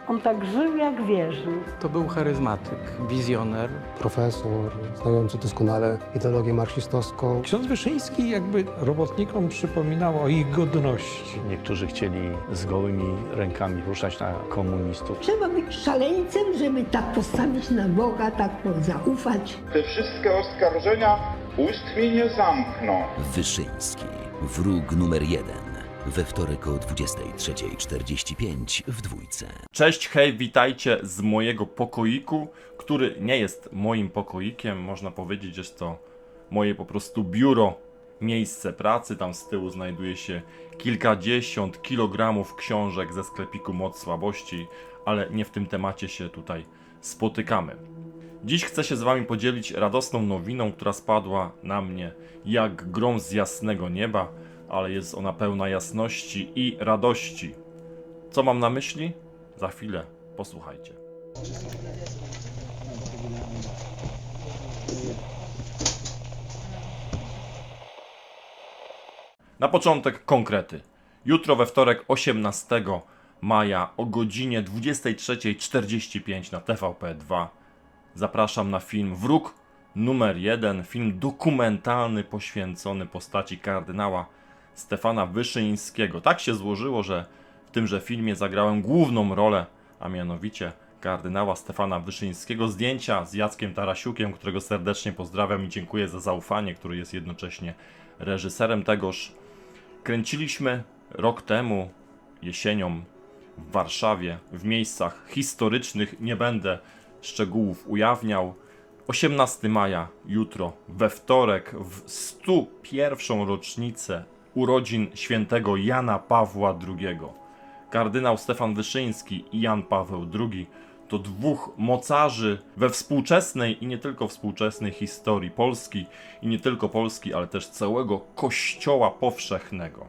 On tak żył jak wierzył. To był charyzmatyk, wizjoner. Profesor, znający doskonale ideologię marksistowską. Ksiądz Wyszyński jakby robotnikom przypominał o ich godności. Niektórzy chcieli z gołymi rękami ruszać na komunistów. Trzeba być szaleńcem, żeby tak postawić na Boga, tak zaufać. Te wszystkie oskarżenia ust mi nie zamkną. Wyszyński, wróg numer 1. We wtorek o 23:45 w Dwójce. Cześć, hej, witajcie z mojego pokoiku, który nie jest moim pokoikiem. Można powiedzieć, że jest to moje po prostu biuro, miejsce pracy. Tam z tyłu znajduje się kilkadziesiąt kilogramów książek ze sklepiku Moc Słabości, ale nie w tym temacie się tutaj spotykamy. Dziś chcę się z wami podzielić radosną nowiną, która spadła na mnie jak grom z jasnego nieba, ale jest ona pełna jasności i radości. Co mam na myśli? Za chwilę posłuchajcie. Na początek konkrety. Jutro we wtorek 18 maja o godzinie 23:45 na TVP2 zapraszam na film Wróg numer 1, film dokumentalny poświęcony postaci kardynała Stefana Wyszyńskiego. Tak się złożyło, że w tymże filmie zagrałem główną rolę, a mianowicie kardynała Stefana Wyszyńskiego. Zdjęcia z Jackiem Tarasiukiem, którego serdecznie pozdrawiam i dziękuję za zaufanie, który jest jednocześnie reżyserem tegoż. Kręciliśmy rok temu, jesienią, w Warszawie, w miejscach historycznych. Nie będę szczegółów ujawniał. 18 maja, jutro, we wtorek, w 101. rocznicę urodzin świętego Jana Pawła II. Kardynał Stefan Wyszyński i Jan Paweł II to dwóch mocarzy we współczesnej i nie tylko współczesnej historii Polski i nie tylko Polski, ale też całego Kościoła powszechnego.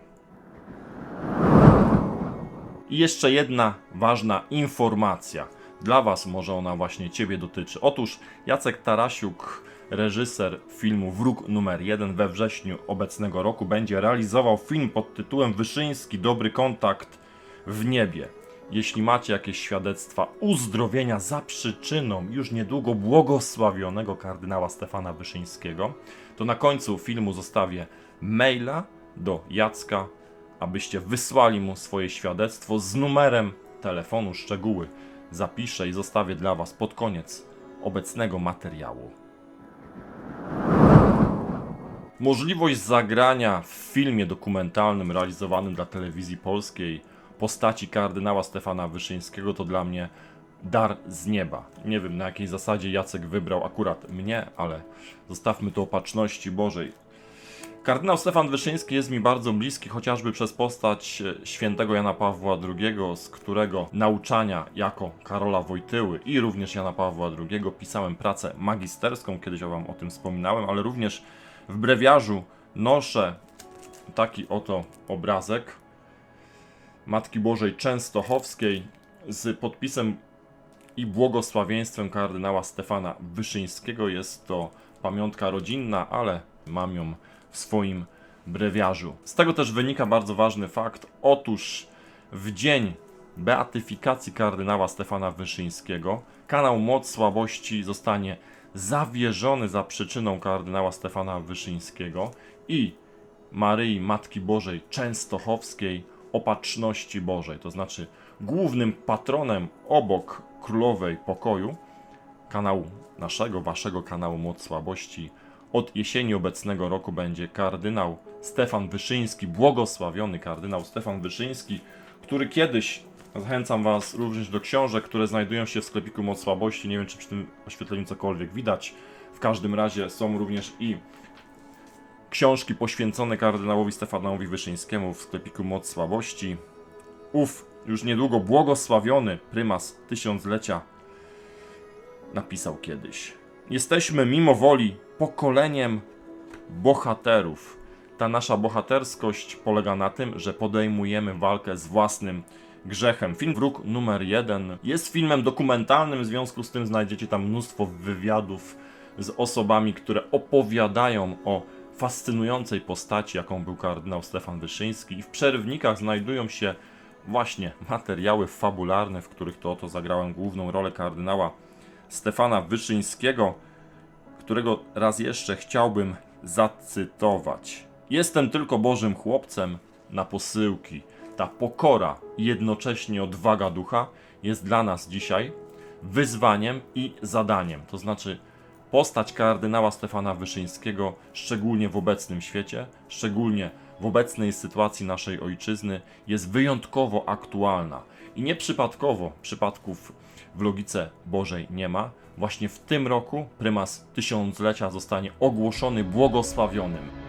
I jeszcze jedna ważna informacja. Dla was może ona właśnie ciebie dotyczy. Otóż Jacek Tarasiuk, reżyser filmu Wróg numer 1, we wrześniu obecnego roku będzie realizował film pod tytułem Wyszyński, dobry kontakt w niebie. Jeśli macie jakieś świadectwa uzdrowienia za przyczyną już niedługo błogosławionego kardynała Stefana Wyszyńskiego, to na końcu filmu zostawię maila do Jacka, abyście wysłali mu swoje świadectwo z numerem telefonu. Szczegóły zapiszę i zostawię dla was pod koniec obecnego materiału. Możliwość zagrania w filmie dokumentalnym realizowanym dla telewizji polskiej postaci kardynała Stefana Wyszyńskiego to dla mnie dar z nieba. Nie wiem, na jakiej zasadzie Jacek wybrał akurat mnie, ale zostawmy to opatrzności Bożej. Kardynał Stefan Wyszyński jest mi bardzo bliski, chociażby przez postać świętego Jana Pawła II, z którego nauczania jako Karola Wojtyły i również Jana Pawła II pisałem pracę magisterską, kiedyś wam o tym wspominałem, ale również w brewiarzu noszę taki oto obrazek Matki Bożej Częstochowskiej z podpisem i błogosławieństwem kardynała Stefana Wyszyńskiego. Jest to pamiątka rodzinna, ale mam ją w swoim brewiarzu. Z tego też wynika bardzo ważny fakt. Otóż w dzień beatyfikacji kardynała Stefana Wyszyńskiego kanał Moc Słabości zostanie zawierzony za przyczyną kardynała Stefana Wyszyńskiego i Maryi Matki Bożej Częstochowskiej Opatrzności Bożej. To znaczy głównym patronem obok Królowej Pokoju kanału naszego, waszego kanału Moc Słabości od jesieni obecnego roku będzie kardynał Stefan Wyszyński, błogosławiony kardynał Stefan Wyszyński, który kiedyś, zachęcam was również do książek, które znajdują się w sklepiku Moc Słabości, nie wiem czy przy tym oświetleniu cokolwiek widać, w każdym razie są również i książki poświęcone kardynałowi Stefanowi Wyszyńskiemu w sklepiku Moc Słabości. Ów już niedługo błogosławiony prymas tysiąclecia napisał kiedyś: jesteśmy mimo woli pokoleniem bohaterów. Ta nasza bohaterskość polega na tym, że podejmujemy walkę z własnym grzechem. Film Wróg numer 1 jest filmem dokumentalnym, w związku z tym znajdziecie tam mnóstwo wywiadów z osobami, które opowiadają o fascynującej postaci, jaką był kardynał Stefan Wyszyński. I w przerywnikach znajdują się właśnie materiały fabularne, w których to oto zagrałem główną rolę kardynała Stefana Wyszyńskiego, którego raz jeszcze chciałbym zacytować. Jestem tylko Bożym chłopcem na posyłki. Ta pokora i jednocześnie odwaga ducha jest dla nas dzisiaj wyzwaniem i zadaniem. To znaczy postać kardynała Stefana Wyszyńskiego, szczególnie w obecnym świecie, szczególnie w obecnej sytuacji naszej ojczyzny, jest wyjątkowo aktualna. I nieprzypadkowo przypadków w logice Bożej nie ma. Właśnie w tym roku prymas tysiąclecia zostanie ogłoszony błogosławionym.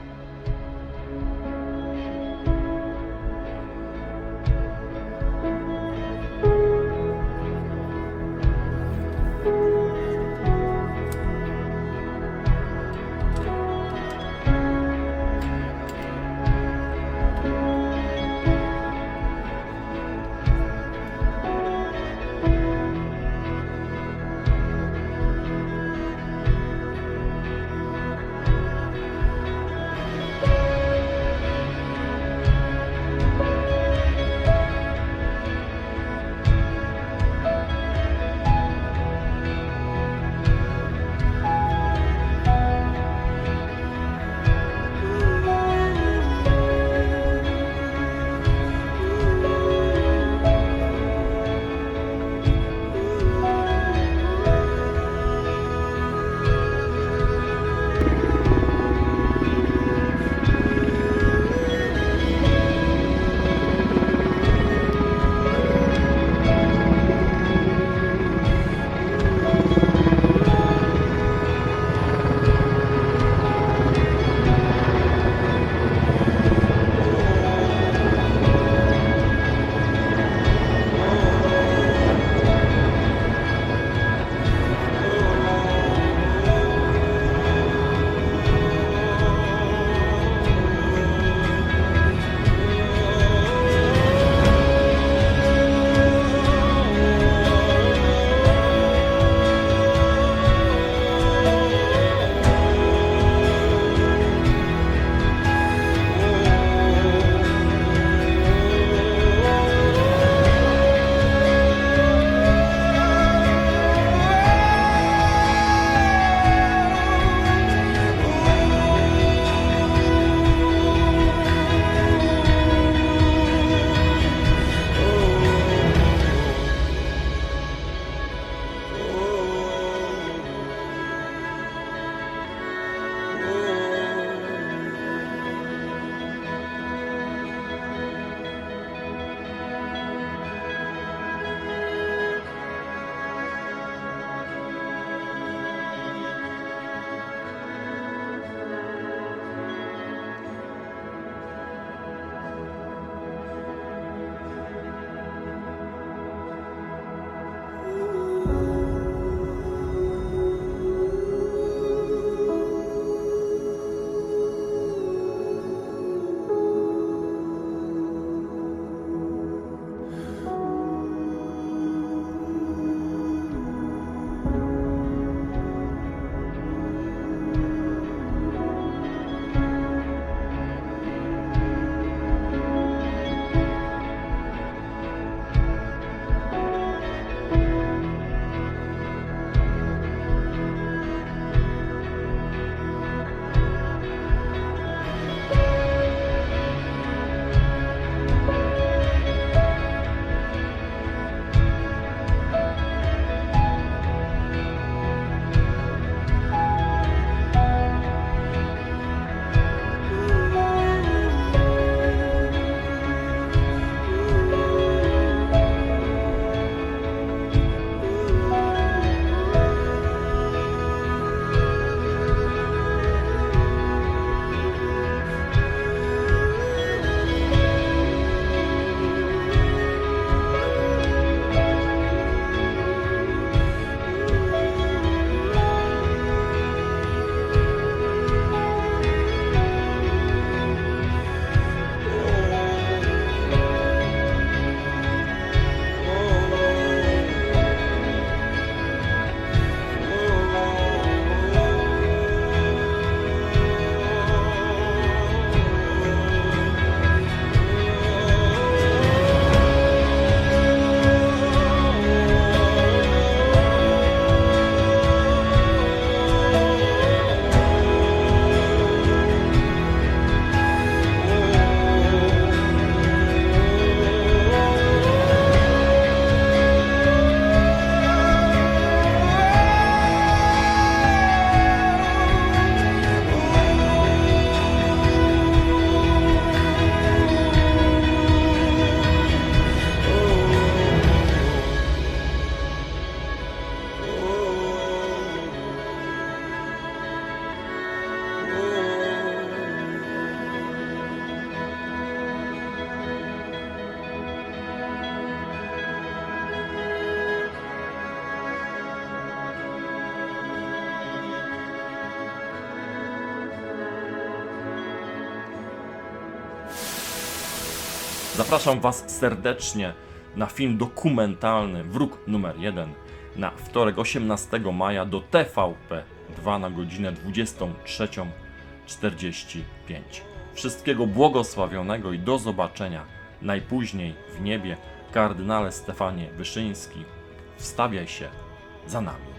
Zapraszam Was serdecznie na film dokumentalny Wróg numer 1 na wtorek 18 maja do TVP2 na godzinę 23:45. Wszystkiego błogosławionego i do zobaczenia najpóźniej w niebie. Kardynale Stefanie Wyszyński, wstawiaj się za nami.